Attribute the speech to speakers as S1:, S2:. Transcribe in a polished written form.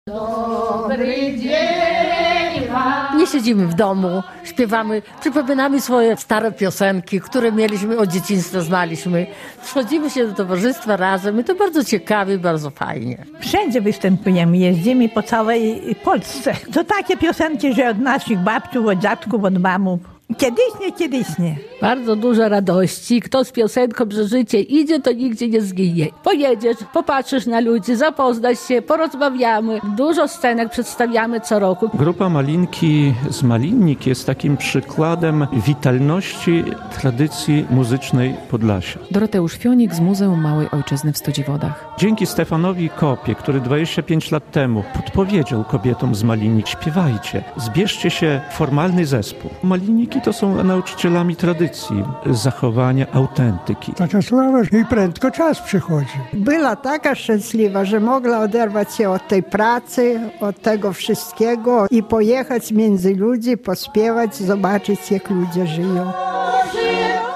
S1: Dobry dzień wam.
S2: Nie siedzimy w domu, śpiewamy, przypominamy swoje stare piosenki, które mieliśmy od dzieciństwa, znaliśmy. Schodzimy się do towarzystwa razem i to bardzo ciekawie, bardzo fajnie.
S3: Wszędzie występujemy, jeździmy po całej Polsce. To takie piosenki, że od naszych babciów, od dziadków, od mamów. Kiedyś nie.
S4: Bardzo dużo radości. Kto z piosenką, że życie idzie, to nigdzie nie zginie. Pojedziesz, popatrzysz na ludzi, zapoznasz się, porozmawiamy. Dużo scenek przedstawiamy co roku.
S5: Grupa Malinki z Malinnik jest takim przykładem witalności tradycji muzycznej Podlasia.
S6: Doroteusz Fionik z Muzeum Małej Ojczyzny w Stodziwodach.
S5: Dzięki Stefanowi Kopie, który 25 lat temu podpowiedział kobietom z Malinnik: śpiewajcie, zbierzcie się w formalny zespół. Malinniki to są nauczycielami tradycji, zachowania autentyki.
S7: Taka sława i prędko czas przychodzi.
S8: Była taka szczęśliwa, że mogła oderwać się od tej pracy, od tego wszystkiego i pojechać między ludzi, pośpiewać, zobaczyć, jak ludzie żyją.